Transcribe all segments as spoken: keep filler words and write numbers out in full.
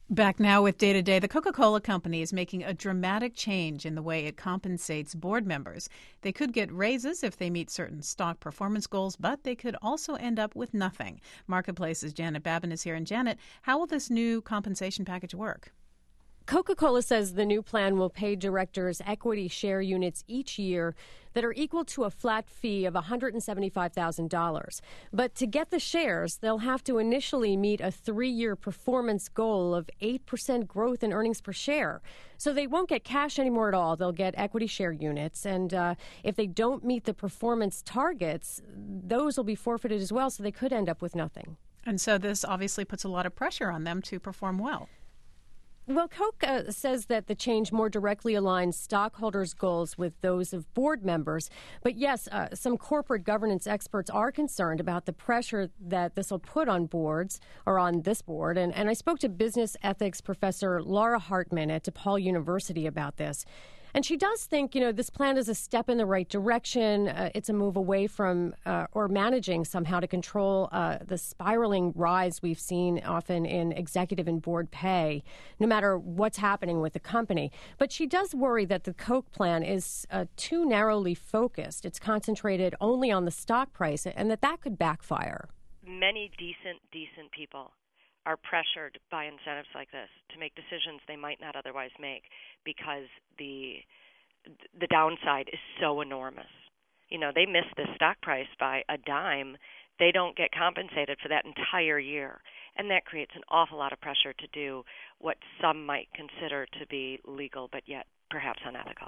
Back now with Day to Day, the Coca-Cola Company is making a dramatic change in the way it compensates board members. They could get raises if they meet certain stock performance goals, but they could also end up with nothing. Marketplace's Janet Babin is here. And Janet, how will this new compensation package work? Coca-Cola says the new plan will pay directors equity share units each year that are equal to a flat fee of one hundred seventy-five thousand dollars. But to get the shares, they'll have to initially meet a three-year performance goal of eight percent growth in earnings per share. So they won't get cash anymore at all. They'll get equity share units. And uh, if they don't meet the performance targets, those will be forfeited as well, so they could end up with nothing. And so this obviously puts a lot of pressure on them to perform well. Well, Coke uh, says that the change more directly aligns stockholders' goals with those of board members. But yes, uh, some corporate governance experts are concerned about the pressure that this will put on boards or on this board. And, and I spoke to business ethics professor Laura Hartman at DePaul University about this. And she does think, you know, this plan is a step in the right direction. Uh, it's a move away from uh, or managing somehow to control uh, the spiraling rise we've seen often in executive and board pay, no matter what's happening with the company. But she does worry that the Coke plan is uh, too narrowly focused. It's concentrated only on the stock price, and that that could backfire. Many decent, decent people are pressured by incentives like this to make decisions they might not otherwise make because the the downside is so enormous. You know, they miss the stock price by a dime. They don't get compensated for that entire year. And that creates an awful lot of pressure to do what some might consider to be legal, but yet perhaps unethical.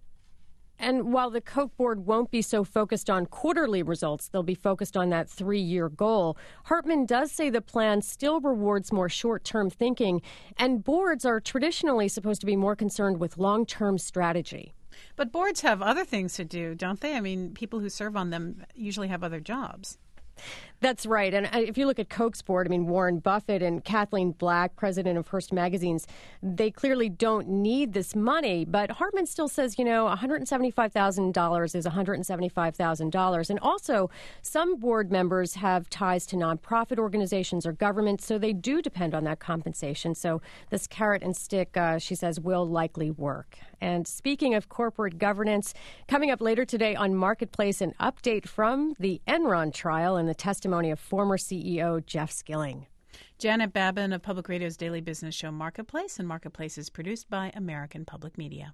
And while the Coke board won't be so focused on quarterly results, they'll be focused on that three-year goal. Hartman does say the plan still rewards more short-term thinking, and boards are traditionally supposed to be more concerned with long-term strategy. But boards have other things to do, don't they? I mean, people who serve on them usually have other jobs. That's right. And if you look at Coke's board, I mean, Warren Buffett and Kathleen Black, president of Hearst Magazines, they clearly don't need this money. But Hartman still says, you know, one hundred seventy-five thousand dollars is one hundred seventy-five thousand dollars. And also, some board members have ties to nonprofit organizations or government, so they do depend on that compensation. So this carrot and stick, uh, she says, will likely work. And speaking of corporate governance, coming up later today on Marketplace, an update from the Enron trial and the testimony of former C E O Jeff Skilling. Janet Babin of Public Radio's daily business show Marketplace, and Marketplace is produced by American Public Media.